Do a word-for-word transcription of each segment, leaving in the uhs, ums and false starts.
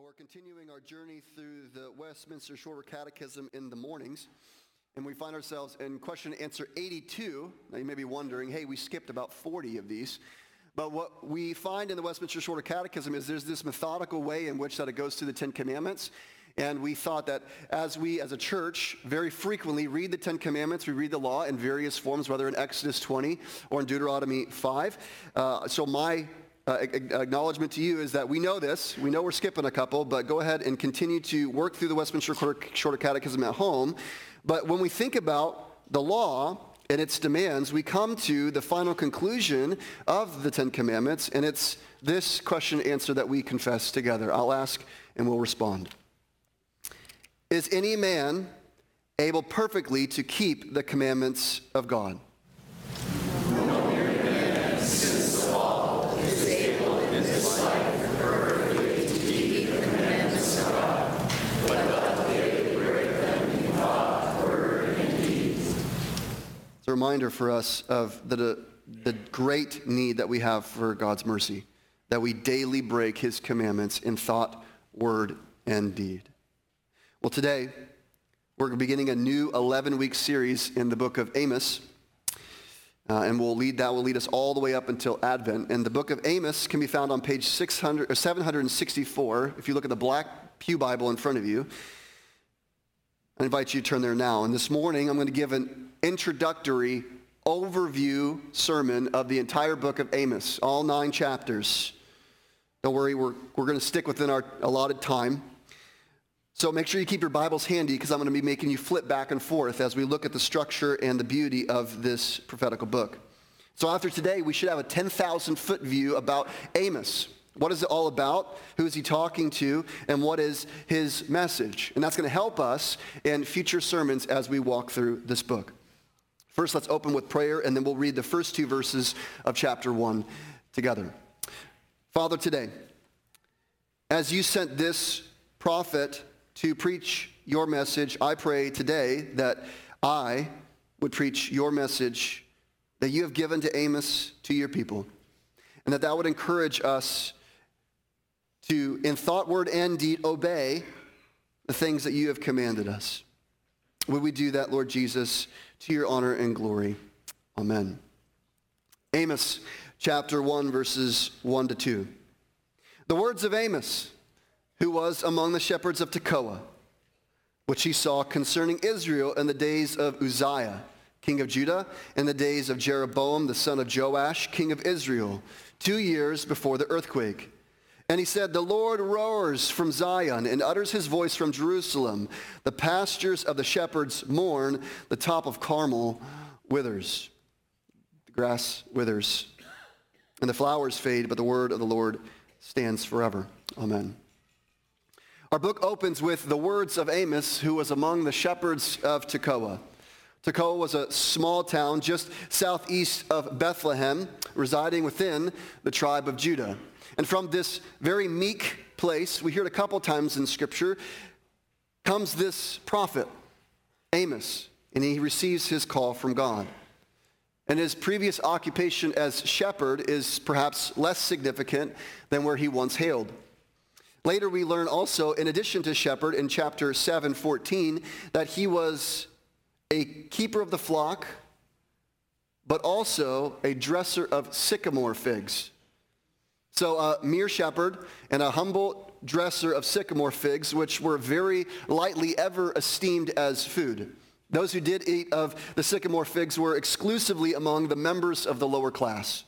Well, we're continuing our journey through the Westminster Shorter Catechism in the mornings, and we find ourselves in question and answer eighty-two. Now you may be wondering, hey, we skipped about forty of these. But what we find in the Westminster Shorter Catechism is there's this methodical way in which that it goes through the Ten Commandments. And we thought that as we, as a church, very frequently read the Ten Commandments, we read the law in various forms, whether in Exodus twenty or in Deuteronomy five. Uh, so my uh, acknowledgement to you is that we know this. We know we're skipping a couple, but go ahead and continue to work through the Westminster Shorter Catechism at home. But when we think about the law and its demands, we come to the final conclusion of the Ten Commandments, and it's this question and answer that we confess together. I'll ask and we'll respond. Is any man able perfectly to keep the commandments of God? No mere man since the fall is able in this life perfectly to keep the commandments of God, but doth daily break them in thought, word, and deed. It's a reminder for us of the, the great need that we have for God's mercy, that we daily break his commandments in thought, word, and deed. Well, today, we're beginning a new eleven-week series in the book of Amos, uh, and we'll lead that will lead us all the way up until Advent. And the book of Amos can be found on page six hundred, or seven hundred sixty-four, if you look at the black pew Bible in front of you. I invite you to turn there now. And this morning, I'm going to give an introductory overview sermon of the entire book of Amos, all nine chapters. Don't worry, we're, we're going to stick within our allotted time. So make sure you keep your Bibles handy, because I'm going to be making you flip back and forth as we look at the structure and the beauty of this prophetical book. So after today, we should have a ten thousand foot view about Amos. What is it all about? Who is he talking to? And what is his message? And that's going to help us in future sermons as we walk through this book. First, let's open with prayer, and then we'll read the first two verses of chapter one together. Father, today, as you sent this prophet to preach your message, I pray today that I would preach your message that you have given to Amos to your people, and that that would encourage us to, in thought, word, and deed, obey the things that you have commanded us. Would we do that, Lord Jesus, to your honor and glory? Amen. Amos chapter one, verses one to two. The words of Amos, who was among the shepherds of Tekoa, which he saw concerning Israel in the days of Uzziah, king of Judah, in the days of Jeroboam, the son of Joash, king of Israel, two years before the earthquake. And he said, the Lord roars from Zion and utters his voice from Jerusalem. The pastures of the shepherds mourn, the top of Carmel withers. The grass withers, and the flowers fade, but the word of the Lord stands forever. Amen. Our book opens with the words of Amos, who was among the shepherds of Tekoa. Tekoa was a small town just southeast of Bethlehem, residing within the tribe of Judah. And from this very meek place, we hear it a couple times in Scripture, comes this prophet, Amos, and he receives his call from God. And his previous occupation as shepherd is perhaps less significant than where he once hailed. Later we learn also, in addition to shepherd, in chapter seven fourteen, that he was a keeper of the flock, but also a dresser of sycamore figs. So a mere shepherd and a humble dresser of sycamore figs, which were very lightly ever esteemed as food. Those who did eat of the sycamore figs were exclusively among the members of the lower class.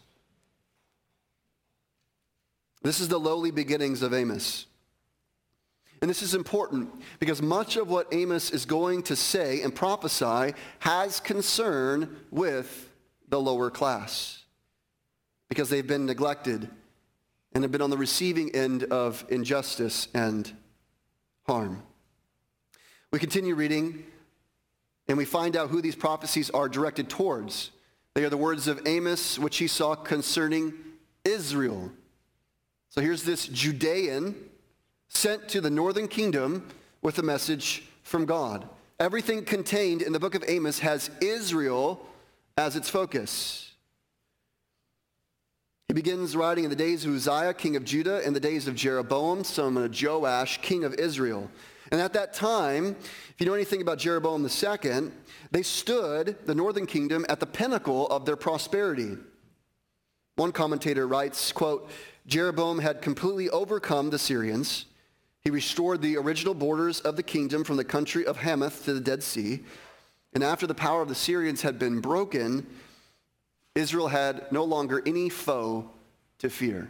This is the lowly beginnings of Amos. And this is important because much of what Amos is going to say and prophesy has concern with the lower class, because they've been neglected and have been on the receiving end of injustice and harm. We continue reading, and we find out who these prophecies are directed towards. They are the words of Amos, which he saw concerning Israel. So here's this Judean sent to the northern kingdom with a message from God. Everything contained in the book of Amos has Israel as its focus. He begins writing in the days of Uzziah, king of Judah, and the days of Jeroboam, son of Joash, king of Israel. And at that time, if you know anything about Jeroboam the second, they stood, the northern kingdom, at the pinnacle of their prosperity. One commentator writes, quote, Jeroboam had completely overcome the Syrians. He restored the original borders of the kingdom from the country of Hamath to the Dead Sea. And after the power of the Syrians had been broken, Israel had no longer any foe to fear.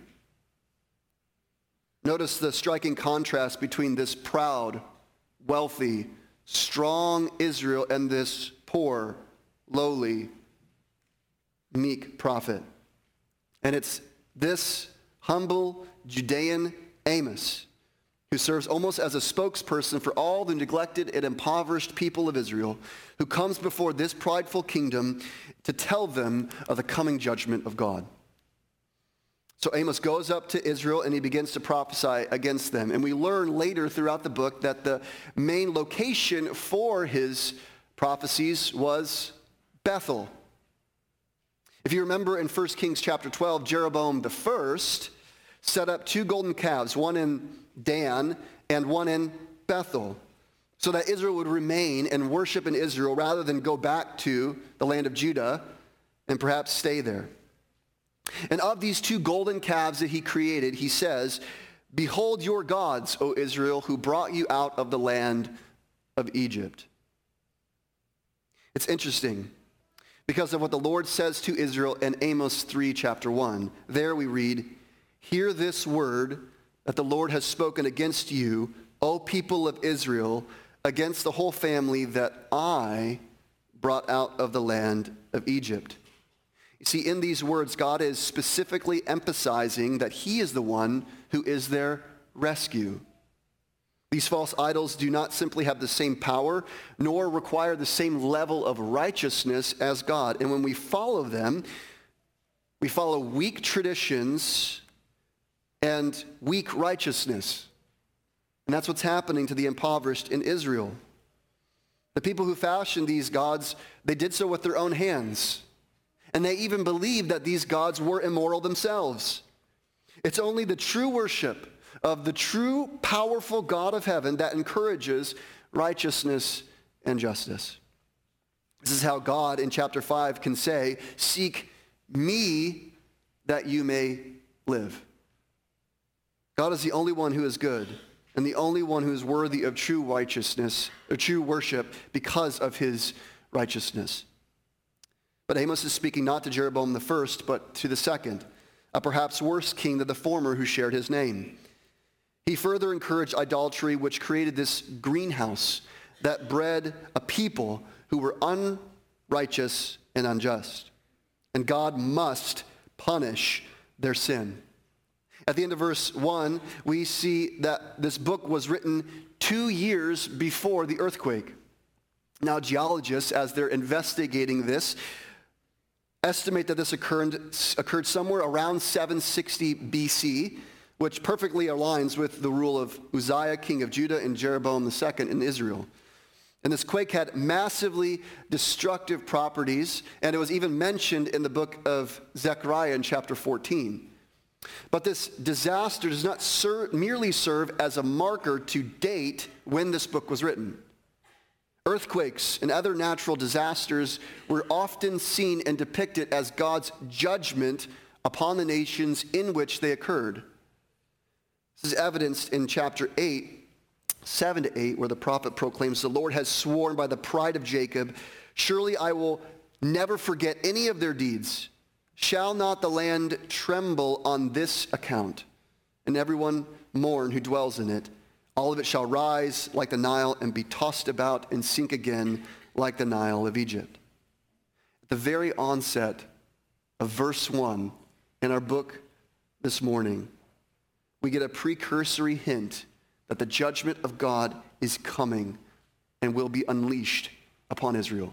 Notice the striking contrast between this proud, wealthy, strong Israel and this poor, lowly, meek prophet. And it's this humble Judean Amos who serves almost as a spokesperson for all the neglected and impoverished people of Israel, who comes before this prideful kingdom to tell them of the coming judgment of God. So Amos goes up to Israel and he begins to prophesy against them. And we learn later throughout the book that the main location for his prophecies was Bethel. If you remember in First Kings chapter twelve, Jeroboam the first set up two golden calves, one in Dan and one in Bethel, so that Israel would remain and worship in Israel rather than go back to the land of Judah and perhaps stay there. And of these two golden calves that he created, he says, behold your gods, O Israel, who brought you out of the land of Egypt. It's interesting because of what the Lord says to Israel in Amos three, chapter one. There we read, hear this word that the Lord has spoken against you, O people of Israel, against the whole family that I brought out of the land of Egypt. You see, in these words, God is specifically emphasizing that he is the one who is their rescue. These false idols do not simply have the same power, nor require the same level of righteousness as God. And when we follow them, we follow weak traditions and weak righteousness. And that's what's happening to the impoverished in Israel. The people who fashioned these gods, they did so with their own hands. And they even believed that these gods were immoral themselves. It's only the true worship of the true, powerful God of heaven that encourages righteousness and justice. This is how God in chapter five can say, seek me that you may live. God is the only one who is good and the only one who is worthy of true righteousness, or true worship because of his righteousness. But Amos is speaking not to Jeroboam the first, but to the second, a perhaps worse king than the former who shared his name. He further encouraged idolatry, which created this greenhouse that bred a people who were unrighteous and unjust. And God must punish their sin. At the end of verse one, we see that this book was written two years before the earthquake. Now, geologists, as they're investigating this, estimate that this occurred, occurred somewhere around seven sixty B C, which perfectly aligns with the rule of Uzziah, king of Judah, and Jeroboam the second in Israel. And this quake had massively destructive properties, and it was even mentioned in the book of Zechariah in chapter fourteen. But this disaster does not ser- merely serve as a marker to date when this book was written. Earthquakes and other natural disasters were often seen and depicted as God's judgment upon the nations in which they occurred. This is evidenced in chapter eight, seven to eight, where the prophet proclaims, the Lord has sworn by the pride of Jacob, surely I will never forget any of their deeds. Shall not the land tremble on this account, and everyone mourn who dwells in it? All of it shall rise like the Nile and be tossed about and sink again like the Nile of Egypt. At the very onset of verse one in our book this morning, we get a precursory hint that the judgment of God is coming and will be unleashed upon Israel.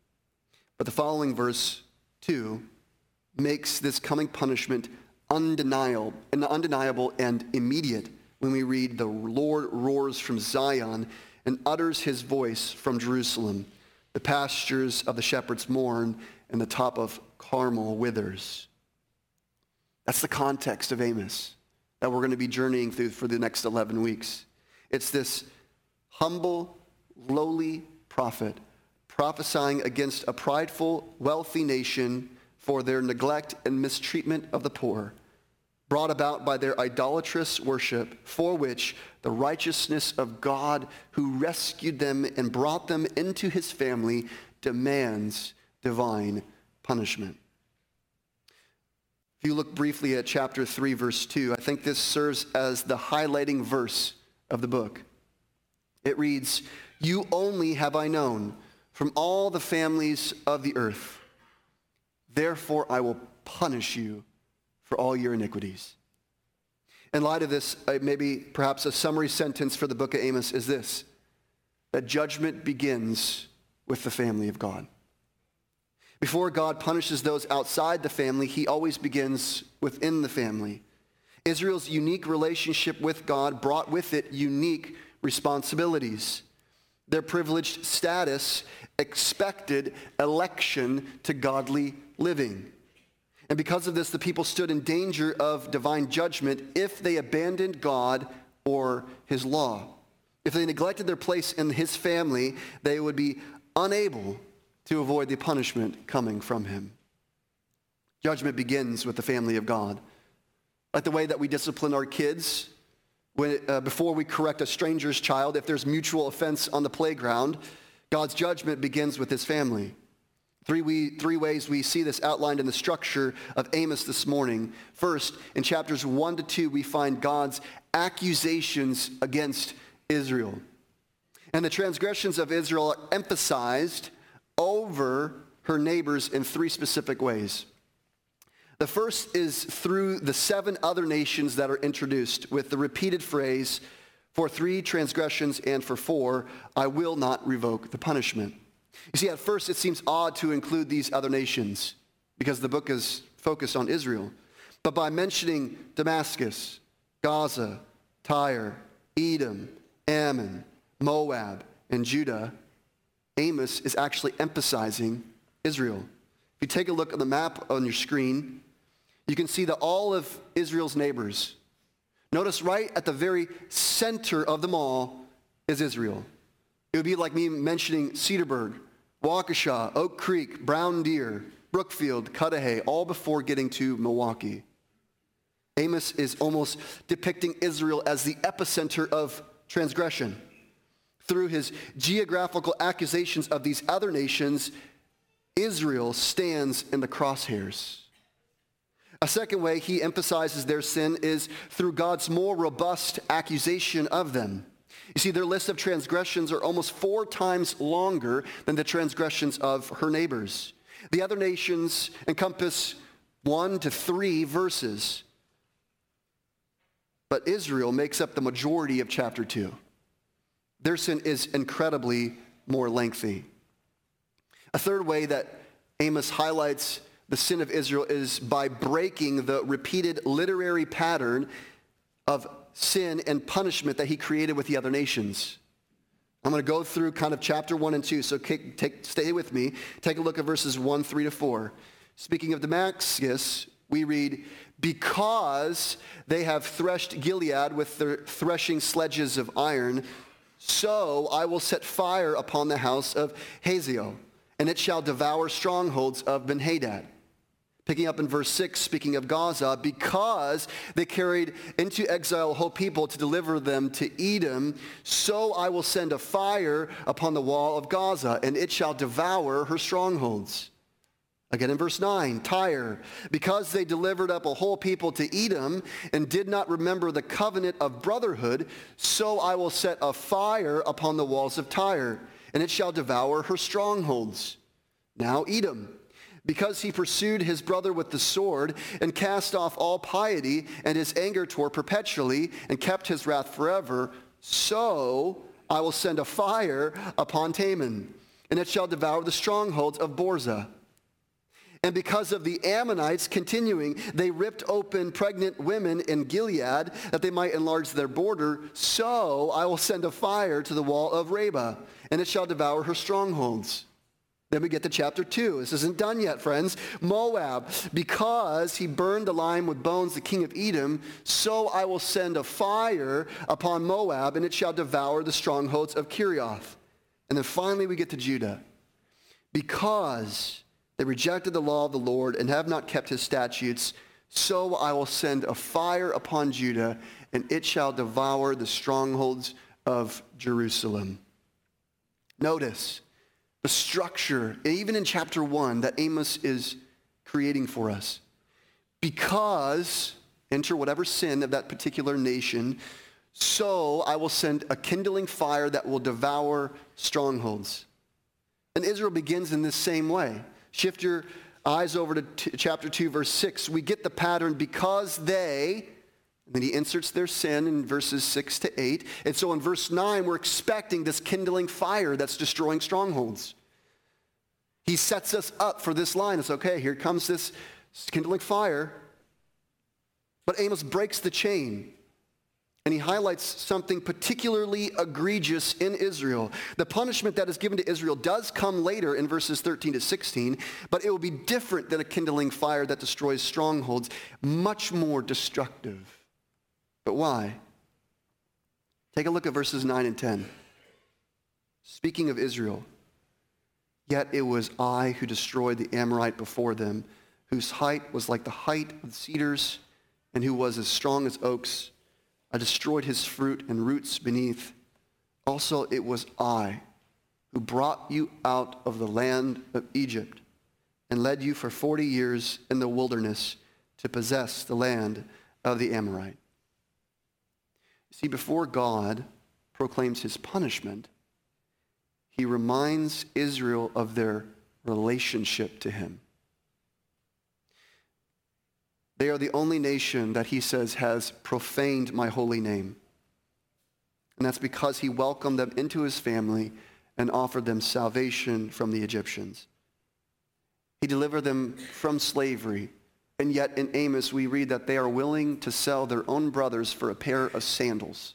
But the following verse two makes this coming punishment undeniable and undeniable and immediate when we read, the Lord roars from Zion and utters his voice from Jerusalem. The pastures of the shepherds mourn, and the top of Carmel withers. That's the context of Amos that we're going to be journeying through for the next eleven weeks. It's this humble, lowly prophet prophesying against a prideful, wealthy nation for their neglect and mistreatment of the poor, brought about by their idolatrous worship, for which the righteousness of God, who rescued them and brought them into his family, demands divine punishment. If you look briefly at chapter three, verse two, I think this serves as the highlighting verse of the book. It reads, "You only have I known from all the families of the earth. Therefore I will punish you for all your iniquities." In light of this, uh, maybe perhaps a summary sentence for the book of Amos is this: that judgment begins with the family of God. Before God punishes those outside the family, he always begins within the family. Israel's unique relationship with God brought with it unique responsibilities. Their privileged status expected election to godly living. And because of this, the people stood in danger of divine judgment if they abandoned God or his law. If they neglected their place in his family, they would be unable to avoid the punishment coming from him. Judgment begins with the family of God. Like the way that we discipline our kids when, uh, before we correct a stranger's child, if there's mutual offense on the playground, God's judgment begins with his family. Three, we, three ways we see this outlined in the structure of Amos this morning. First, in chapters one to two, we find God's accusations against Israel. And the transgressions of Israel are emphasized over her neighbors in three specific ways. The first is through the seven other nations that are introduced with the repeated phrase, "For three transgressions and for four, I will not revoke the punishment." You see, at first it seems odd to include these other nations because the book is focused on Israel. But by mentioning Damascus, Gaza, Tyre, Edom, Ammon, Moab, and Judah, Amos is actually emphasizing Israel. If you take a look at the map on your screen, you can see that all of Israel's neighbors, notice right at the very center of them all is Israel. It would be like me mentioning Cedarburg, Waukesha, Oak Creek, Brown Deer, Brookfield, Cudahy, all before getting to Milwaukee. Amos is almost depicting Israel as the epicenter of transgression. Through his geographical accusations of these other nations, Israel stands in the crosshairs. A second way he emphasizes their sin is through God's more robust accusation of them. You see, their list of transgressions are almost four times longer than the transgressions of her neighbors. The other nations encompass one to three verses. But Israel makes up the majority of chapter two. Their sin is incredibly more lengthy. A third way that Amos highlights the sin of Israel is by breaking the repeated literary pattern of sin and punishment that he created with the other nations. I'm going to go through kind of chapter one and two, so take, take, stay with me. Take a look at verses one, three to four. Speaking of Damascus, we read, "Because they have threshed Gilead with their threshing sledges of iron, so I will set fire upon the house of Hazael, and it shall devour strongholds of Ben-Hadad." Picking up in verse six, speaking of Gaza, "Because they carried into exile a whole people to deliver them to Edom, so I will send a fire upon the wall of Gaza, and it shall devour her strongholds." Again in verse nine, Tyre, "Because they delivered up a whole people to Edom and did not remember the covenant of brotherhood, so I will set a fire upon the walls of Tyre, and it shall devour her strongholds." Now Edom, "Because he pursued his brother with the sword and cast off all piety, and his anger tore perpetually and kept his wrath forever, so I will send a fire upon Taman, and it shall devour the strongholds of Borza. And because of the Ammonites continuing, they ripped open pregnant women in Gilead that they might enlarge their border. So I will send a fire to the wall of Rabbah, and it shall devour her strongholds." Then we get to chapter two. This isn't done yet, friends. Moab, because he burned the lion with bones, the king of Edom, so I will send a fire upon Moab, and it shall devour the strongholds of Kirioth. And then finally we get to Judah. Because they rejected the law of the Lord and have not kept his statutes, so I will send a fire upon Judah, and it shall devour the strongholds of Jerusalem. Notice the structure, even in chapter one, that Amos is creating for us. Because, enter whatever sin of that particular nation, so I will send a kindling fire that will devour strongholds. And Israel begins in this same way. Shift your eyes over to t- chapter two, verse six. We get the pattern, because they, and then he inserts their sin in verses six to eight. And so in verse nine, we're expecting this kindling fire that's destroying strongholds. He sets us up for this line. It's okay, here comes this kindling fire. But Amos breaks the chain. And he highlights something particularly egregious in Israel. The punishment that is given to Israel does come later in verses thirteen to sixteen, but it will be different than a kindling fire that destroys strongholds, much more destructive. But why? Take a look at verses nine and ten. Speaking of Israel, yet it was I who destroyed the Amorite before them, whose height was like the height of cedars, and who was as strong as oaks. I destroyed his fruit and roots beneath. Also it was I who brought you out of the land of Egypt and led you for forty years in the wilderness to possess the land of the Amorite. See, before God proclaims his punishment, he reminds Israel of their relationship to him. They are the only nation that he says has profaned my holy name. And that's because he welcomed them into his family and offered them salvation from the Egyptians. He delivered them from slavery. And yet in Amos we read that they are willing to sell their own brothers for a pair of sandals.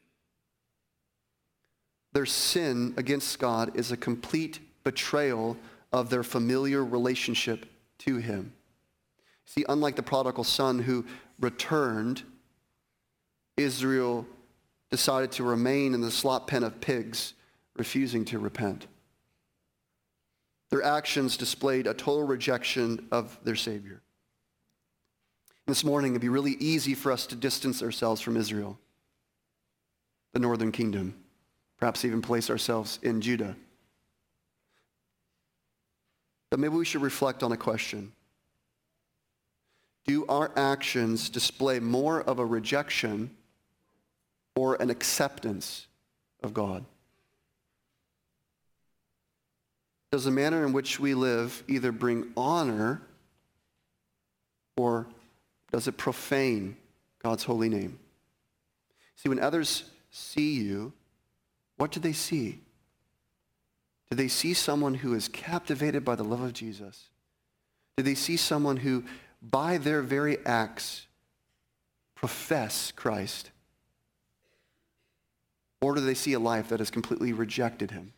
Their sin against God is a complete betrayal of their familiar relationship to him. See, unlike the prodigal son who returned, Israel decided to remain in the slop pen of pigs, refusing to repent. Their actions displayed a total rejection of their Savior. This morning, it'd be really easy for us to distance ourselves from Israel, the northern kingdom, perhaps even place ourselves in Judah. But maybe we should reflect on a question. Do our actions display more of a rejection or an acceptance of God? Does the manner in which we live either bring honor or does it profane God's holy name? See, when others see you, what do they see? Do they see someone who is captivated by the love of Jesus? Do they see someone who, by their very acts, profess Christ? Or do they see a life that has completely rejected him?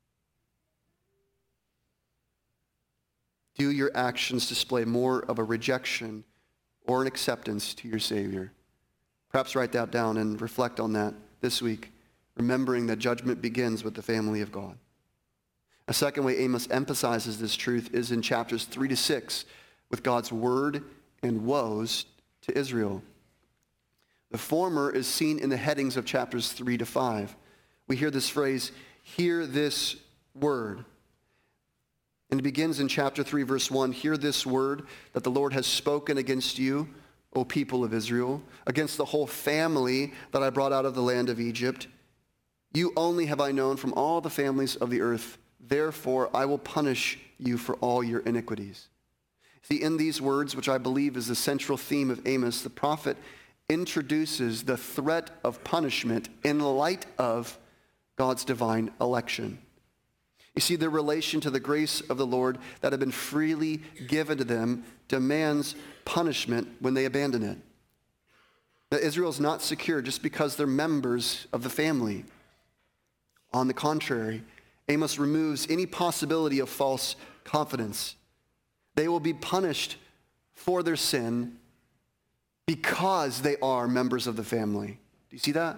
Do your actions display more of a rejection or an acceptance to your Savior? Perhaps write that down and reflect on that this week, remembering that judgment begins with the family of God. A second way Amos emphasizes this truth is in chapters three to six with God's word and woes to Israel. The former is seen in the headings of chapters three to five. We hear this phrase, hear this word. And it begins in chapter three, verse one, hear this word that the Lord has spoken against you, O people of Israel, against the whole family that I brought out of the land of Egypt. You only have I known from all the families of the earth. Therefore, I will punish you for all your iniquities. See, in these words, which I believe is the central theme of Amos, the prophet introduces the threat of punishment in light of God's divine election. You see, their relation to the grace of the Lord that had been freely given to them demands punishment when they abandon it. That Israel is not secure just because they're members of the family. On the contrary, Amos removes any possibility of false confidence. They will be punished for their sin because they are members of the family. Do you see that?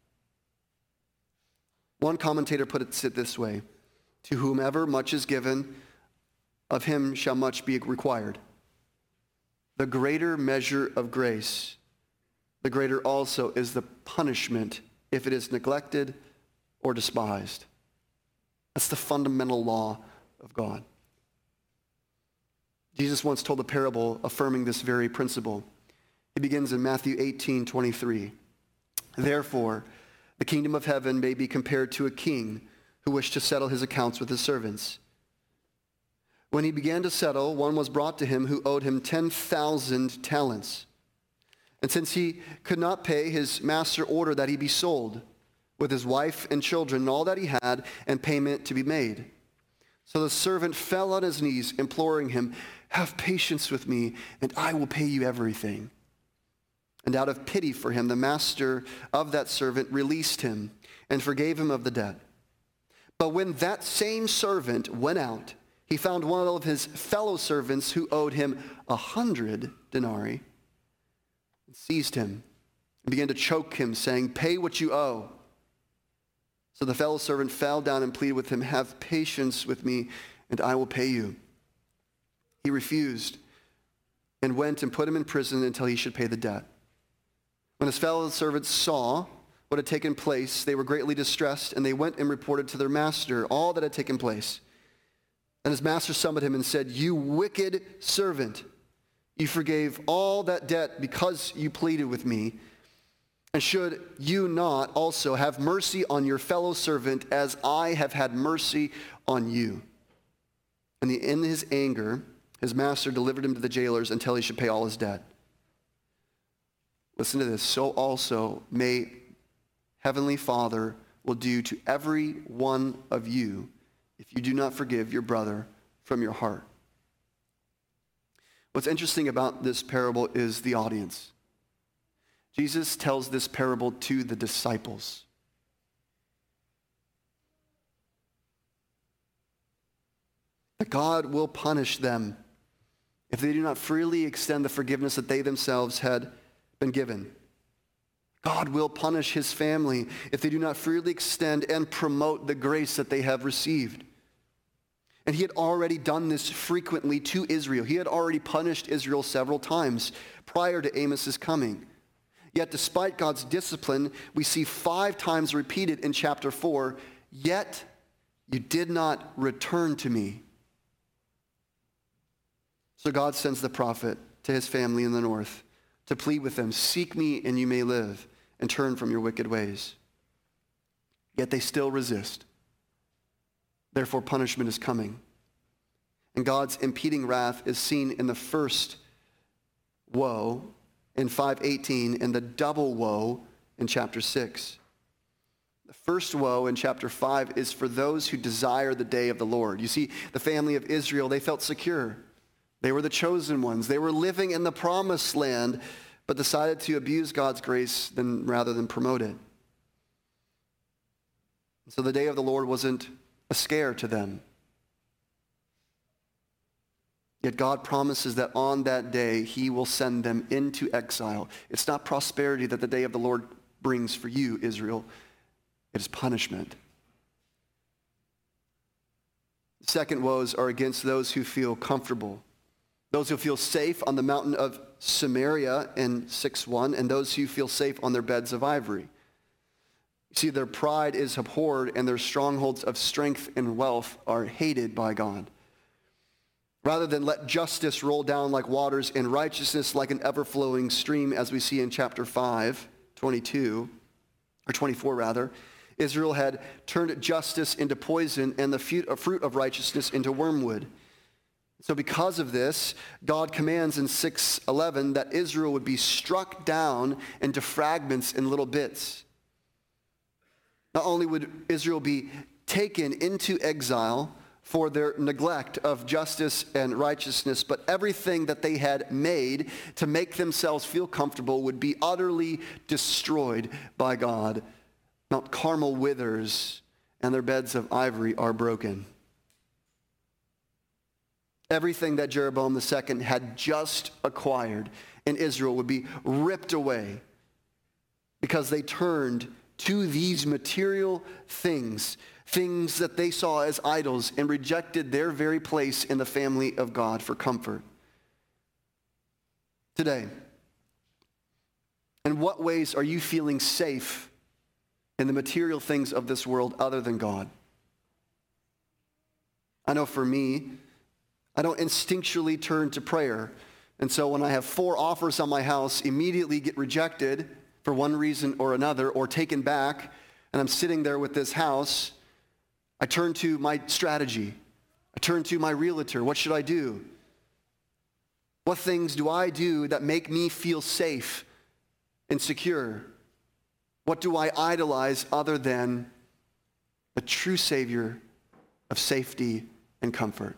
One commentator put it this way: to whomever much is given, of him shall much be required. The greater measure of grace, the greater also is the punishment if it is neglected or despised. That's the fundamental law of God. Jesus once told a parable affirming this very principle. He begins in Matthew eighteen twenty-three. Therefore, the kingdom of heaven may be compared to a king who wished to settle his accounts with his servants. When he began to settle, one was brought to him who owed him ten thousand talents. And since he could not pay, his master ordered that he be sold, with his wife and children and all that he had, and payment to be made. So the servant fell on his knees, imploring him, "Have patience with me, and I will pay you everything." And out of pity for him, the master of that servant released him and forgave him of the debt. But when that same servant went out, he found one of his fellow servants who owed him a hundred denarii, and seized him and began to choke him, saying, "Pay what you owe." So the fellow servant fell down and pleaded with him, "Have patience with me, and I will pay you." He refused and went and put him in prison until he should pay the debt. When his fellow servants saw what had taken place, they were greatly distressed, and they went and reported to their master all that had taken place. And his master summoned him and said, "You wicked servant, you forgave all that debt because you pleaded with me. And should you not also have mercy on your fellow servant as I have had mercy on you?" And in his anger, his master delivered him to the jailers until he should pay all his debt. Listen to this. So also may Heavenly Father will do to every one of you if you do not forgive your brother from your heart. What's interesting about this parable is the audience. Jesus tells this parable to the disciples. That God will punish them if they do not freely extend the forgiveness that they themselves had been given. God will punish his family if they do not freely extend and promote the grace that they have received. And he had already done this frequently to Israel. He had already punished Israel several times prior to Amos's coming. Yet despite God's discipline, we see five times repeated in chapter four, "Yet you did not return to me." So God sends the prophet to his family in the north to plead with them, "Seek me and you may live, and turn from your wicked ways." Yet they still resist. Therefore, punishment is coming. And God's impending wrath is seen in the first woe in five eighteen and the double woe in chapter six. The first woe in chapter five is for those who desire the day of the Lord. You see, the family of Israel, they felt secure. They were the chosen ones. They were living in the promised land, but decided to abuse God's grace than, rather than promote it. So the day of the Lord wasn't a scare to them. Yet God promises that on that day, he will send them into exile. It's not prosperity that the day of the Lord brings for you, Israel. It is punishment. The second woes are against those who feel comfortable. Those who feel safe on the mountain of Samaria in six one, and those who feel safe on their beds of ivory. You see, their pride is abhorred, and their strongholds of strength and wealth are hated by God. Rather than let justice roll down like waters and righteousness like an ever-flowing stream, as we see in chapter five, twenty-two, or twenty-four rather, Israel had turned justice into poison and the fruit of righteousness into wormwood. So because of this, God commands in six eleven that Israel would be struck down into fragments and little bits. Not only would Israel be taken into exile for their neglect of justice and righteousness, but everything that they had made to make themselves feel comfortable would be utterly destroyed by God. Mount Carmel withers, and their beds of ivory are broken. Everything that Jeroboam the second had just acquired in Israel would be ripped away because they turned to these material things, things that they saw as idols, and rejected their very place in the family of God for comfort. Today, in what ways are you feeling safe in the material things of this world other than God? I know for me, I don't instinctually turn to prayer. And so when I have four offers on my house, immediately get rejected for one reason or another, or taken back, and I'm sitting there with this house, I turn to my strategy. I turn to my realtor. What should I do? What things do I do that make me feel safe and secure? What do I idolize other than the true Savior of safety and comfort?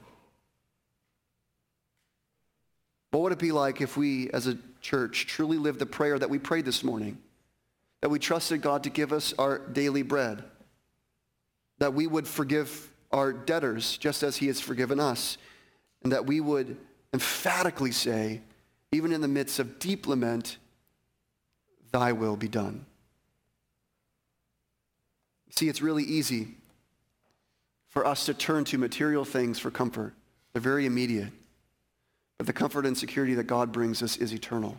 What would it be like if we as a church truly lived the prayer that we prayed this morning? That we trusted God to give us our daily bread. That we would forgive our debtors just as he has forgiven us. And that we would emphatically say, even in the midst of deep lament, thy will be done. See, it's really easy for us to turn to material things for comfort. They're very immediate. But the comfort and security that God brings us is eternal.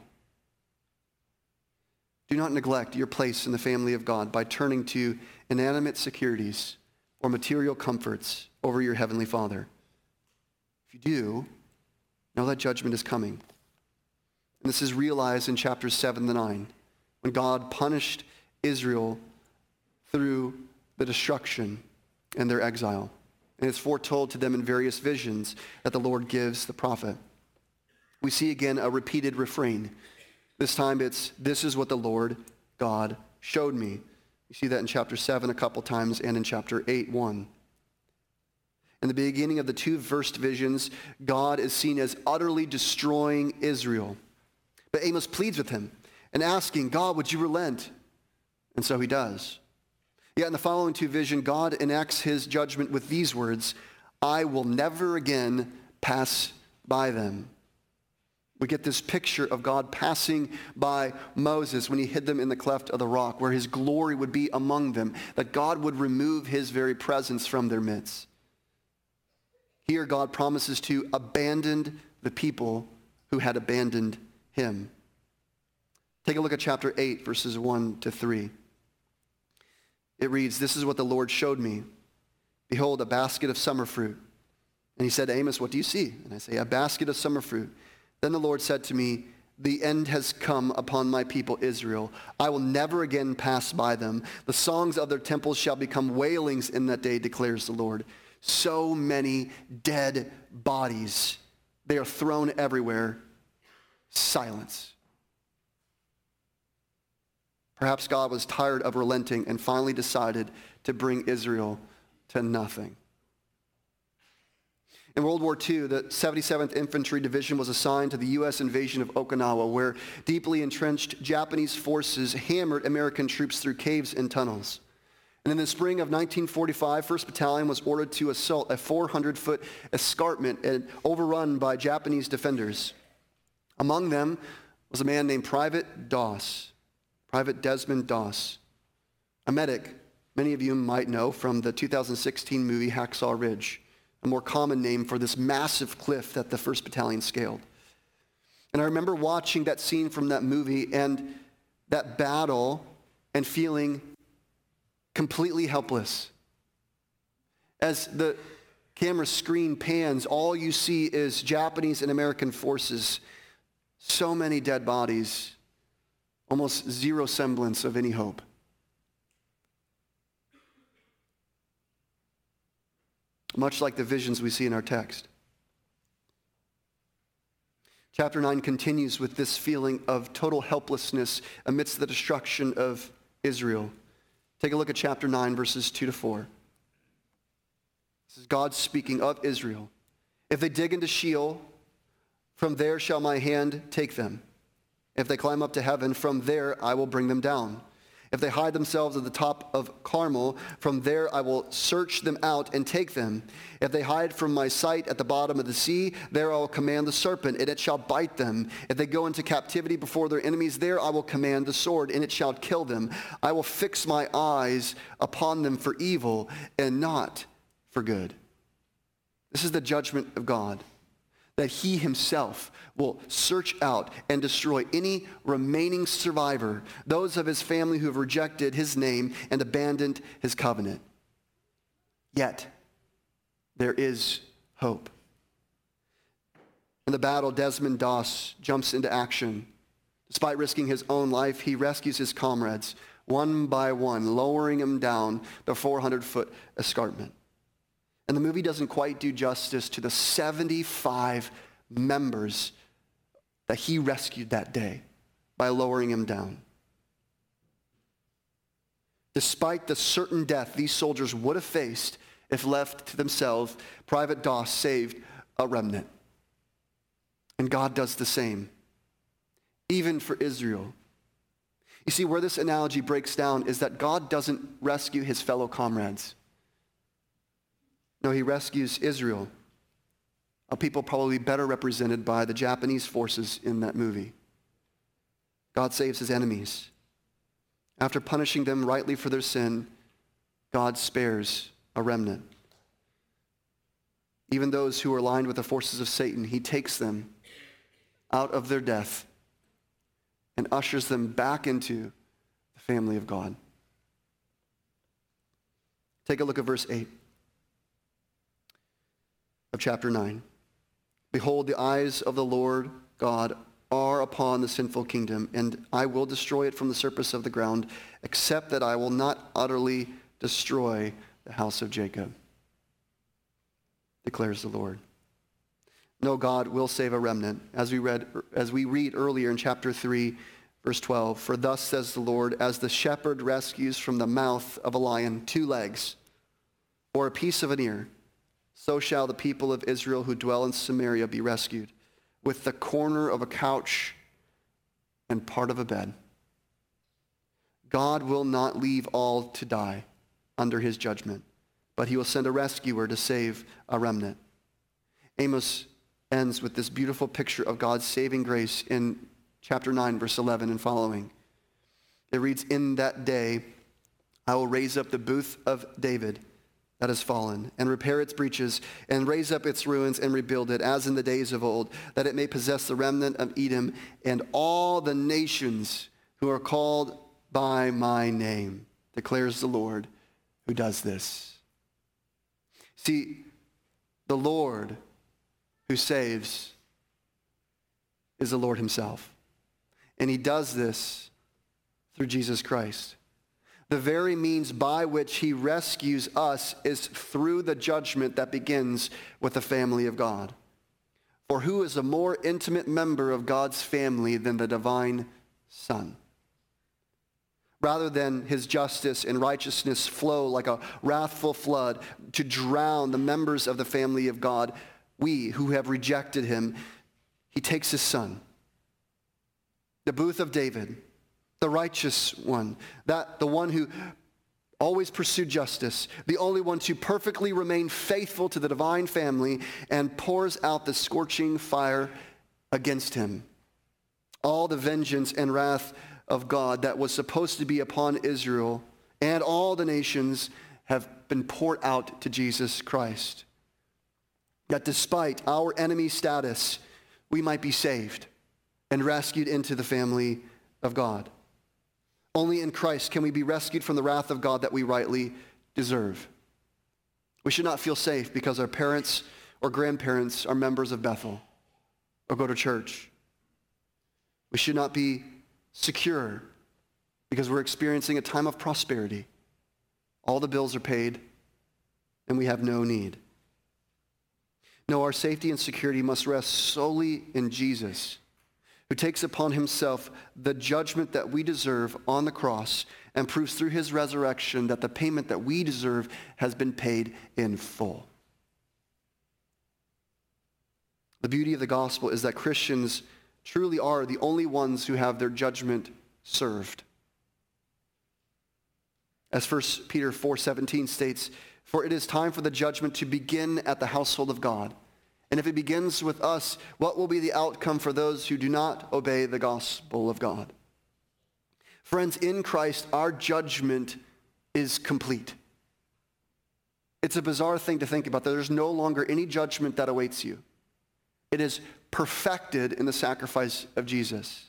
Do not neglect your place in the family of God by turning to inanimate securities or material comforts over your heavenly Father. If you do, know that judgment is coming. And this is realized in chapters seven to nine, when God punished Israel through the destruction and their exile. And it's foretold to them in various visions that the Lord gives the prophet. We see again a repeated refrain. This time it's, this is what the Lord God showed me. You see that in chapter seven a couple times and in chapter eight, one. In the beginning of the two first visions, God is seen as utterly destroying Israel. But Amos pleads with him and asking, God, would you relent? And so he does. Yet in the following two visions, God enacts his judgment with these words, I will never again pass by them. We get this picture of God passing by Moses when he hid them in the cleft of the rock, where his glory would be among them, that God would remove his very presence from their midst. Here God promises to abandon the people who had abandoned him. Take a look at chapter eight, verses one to three. It reads, this is what the Lord showed me. Behold, a basket of summer fruit. And he said, Amos, what do you see? And I say, a basket of summer fruit. Then the Lord said to me, the end has come upon my people Israel. I will never again pass by them. The songs of their temples shall become wailings in that day, declares the Lord. So many dead bodies. They are thrown everywhere. Silence. Perhaps God was tired of relenting and finally decided to bring Israel to nothing. In World War Two, the seventy-seventh Infantry Division was assigned to the U S invasion of Okinawa, where deeply entrenched Japanese forces hammered American troops through caves and tunnels. And in the spring of nineteen forty-five, first Battalion was ordered to assault a four hundred foot escarpment and overrun by Japanese defenders. Among them was a man named Private Doss, Private Desmond Doss, a medic many of you might know from the two thousand sixteen movie Hacksaw Ridge, a more common name for this massive cliff that the first Battalion scaled. And I remember watching that scene from that movie and that battle and feeling completely helpless. As the camera screen pans, all you see is Japanese and American forces. So many dead bodies, almost zero semblance of any hope. Much like the visions we see in our text. Chapter nine continues with this feeling of total helplessness amidst the destruction of Israel. Take a look at chapter nine, verses two to four. This is God speaking of Israel. If they dig into Sheol, from there shall my hand take them. If they climb up to heaven, from there I will bring them down. If they hide themselves at the top of Carmel, from there I will search them out and take them. If they hide from my sight at the bottom of the sea, there I will command the serpent, and it shall bite them. If they go into captivity before their enemies, there I will command the sword, and it shall kill them. I will fix my eyes upon them for evil and not for good. This is the judgment of God, that he himself will search out and destroy any remaining survivor, those of his family who have rejected his name and abandoned his covenant. Yet, there is hope. In the battle, Desmond Doss jumps into action. Despite risking his own life, he rescues his comrades one by one, lowering them down the four hundred foot escarpment. And the movie doesn't quite do justice to the seventy-five members that he rescued that day by lowering him down. Despite the certain death these soldiers would have faced if left to themselves, Private Doss saved a remnant. And God does the same, even for Israel. You see, where this analogy breaks down is that God doesn't rescue his fellow comrades. No, he rescues Israel, a people probably better represented by the Japanese forces in that movie. God saves his enemies. After punishing them rightly for their sin, God spares a remnant. Even those who are aligned with the forces of Satan, he takes them out of their death and ushers them back into the family of God. Take a look at verse eight of chapter nine. Behold, the eyes of the Lord God are upon the sinful kingdom, and I will destroy it from the surface of the ground, except that I will not utterly destroy the house of Jacob, declares the Lord. No, God will save a remnant, as we read, as we read earlier in chapter three, verse twelve. For thus says the Lord, as the shepherd rescues from the mouth of a lion two legs or a piece of an ear, so shall the people of Israel who dwell in Samaria be rescued, with the corner of a couch and part of a bed. God will not leave all to die under his judgment, but he will send a rescuer to save a remnant. Amos ends with this beautiful picture of God's saving grace in chapter nine, verse eleven and following. It reads, in that day I will raise up the booth of David that has fallen, and repair its breaches, and raise up its ruins, and rebuild it, as in the days of old, that it may possess the remnant of Edom, and all the nations who are called by my name, declares the Lord who does this. See, the Lord who saves is the Lord himself. And he does this through Jesus Christ. The very means by which he rescues us is through the judgment that begins with the family of God. For who is a more intimate member of God's family than the divine Son? Rather than his justice and righteousness flow like a wrathful flood to drown the members of the family of God, we who have rejected him, he takes his Son, the booth of David, the righteous one, that the one who always pursued justice, the only one to perfectly remain faithful to the divine family, and pours out the scorching fire against him. All the vengeance and wrath of God that was supposed to be upon Israel and all the nations have been poured out to Jesus Christ. That despite our enemy status, we might be saved and rescued into the family of God. Only in Christ can we be rescued from the wrath of God that we rightly deserve. We should not feel safe because our parents or grandparents are members of Bethel or go to church. We should not be secure because we're experiencing a time of prosperity. All the bills are paid and we have no need. No, our safety and security must rest solely in Jesus, who takes upon himself the judgment that we deserve on the cross and proves through his resurrection that the payment that we deserve has been paid in full. The beauty of the gospel is that Christians truly are the only ones who have their judgment served. As First Peter four seventeen states, "For it is time for the judgment to begin at the household of God. And if it begins with us, what will be the outcome for those who do not obey the gospel of God?" Friends, in Christ, our judgment is complete. It's a bizarre thing to think about, that there's no longer any judgment that awaits you. It is perfected in the sacrifice of Jesus.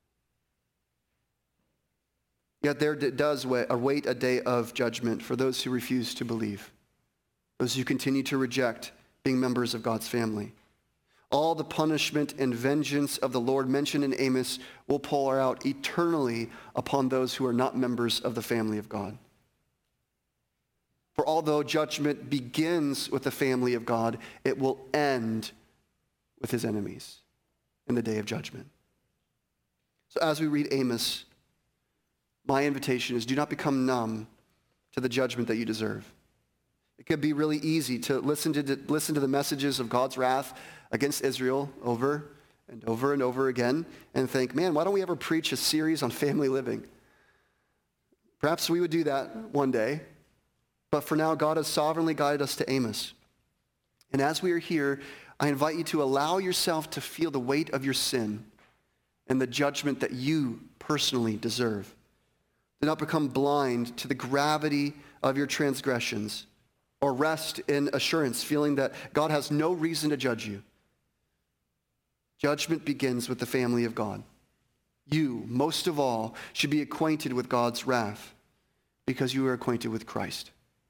Yet there does await a day of judgment for those who refuse to believe, those who continue to reject being members of God's family. All the punishment and vengeance of the Lord mentioned in Amos will pour out eternally upon those who are not members of the family of God. For although judgment begins with the family of God, it will end with his enemies in the day of judgment. So as we read Amos, my invitation is, do not become numb to the judgment that you deserve. It could be really easy to listen to, to listen to the messages of God's wrath against Israel over and over and over again and think, man, why don't we ever preach a series on family living? Perhaps we would do that one day, but for now, God has sovereignly guided us to Amos. And as we are here, I invite you to allow yourself to feel the weight of your sin and the judgment that you personally deserve. Do not become blind to the gravity of your transgressions, or rest in assurance, feeling that God has no reason to judge you. Judgment begins with the family of God. You, most of all, should be acquainted with God's wrath because you are acquainted with Christ.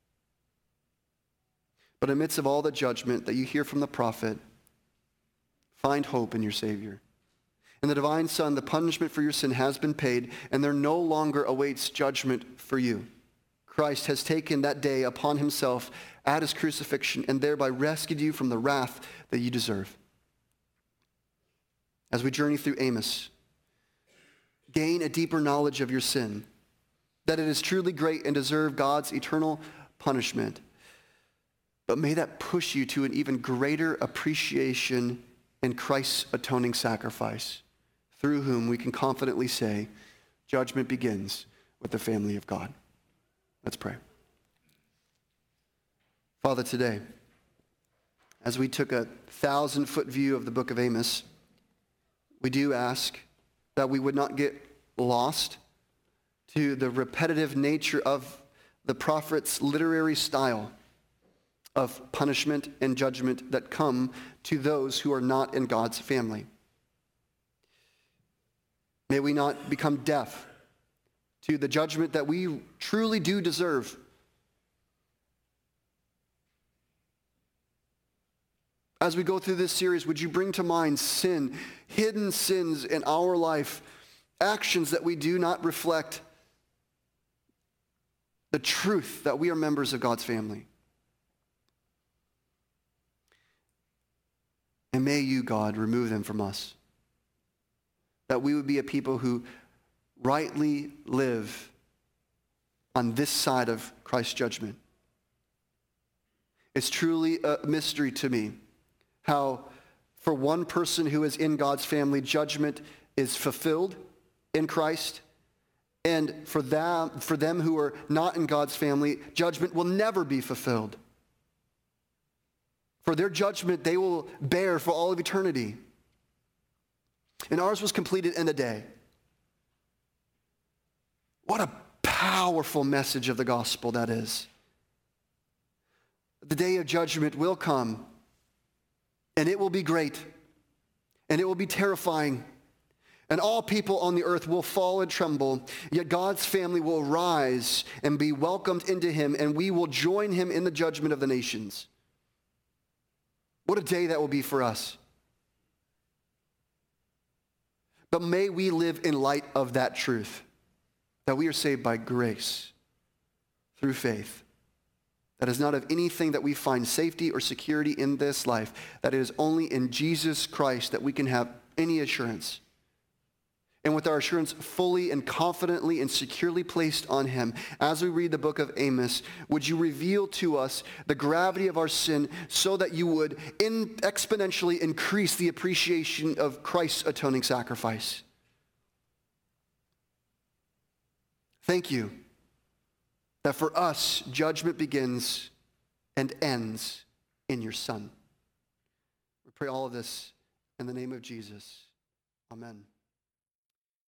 But amidst of all the judgment that you hear from the prophet, find hope in your Savior. In the divine Son, the punishment for your sin has been paid, and there no longer awaits judgment for you. Christ has taken that day upon himself at his crucifixion and thereby rescued you from the wrath that you deserve. As we journey through Amos, gain a deeper knowledge of your sin, that it is truly great and deserve God's eternal punishment. But may that push you to an even greater appreciation in Christ's atoning sacrifice, through whom we can confidently say, judgment begins with the family of God. Let's pray. Father, today, as we took a thousand-foot view of the book of Amos, we do ask that we would not get lost to the repetitive nature of the prophet's literary style of punishment and judgment that come to those who are not in God's family. May we not become deaf to the judgment that we truly do deserve. As we go through this series, would you bring to mind sin, hidden sins in our life, actions that we do not reflect the truth that we are members of God's family? And may you, God, remove them from us, that we would be a people who rightly live on this side of Christ's judgment. It's truly a mystery to me how for one person who is in God's family, judgment is fulfilled in Christ, and for them, for them who are not in God's family, judgment will never be fulfilled. For their judgment they will bear for all of eternity. And ours was completed in a day. What a powerful message of the gospel that is. The day of judgment will come, and it will be great, and it will be terrifying, and all people on the earth will fall and tremble, yet God's family will rise and be welcomed into him, and we will join him in the judgment of the nations. What a day that will be for us. But may we live in light of that truth, that we are saved by grace through faith. That is not of anything that we find safety or security in this life, that it is only in Jesus Christ that we can have any assurance. And with our assurance fully and confidently and securely placed on him, as we read the book of Amos, would you reveal to us the gravity of our sin so that you would in exponentially increase the appreciation of Christ's atoning sacrifice? Thank you that for us, judgment begins and ends in your Son. We pray all of this in the name of Jesus. Amen.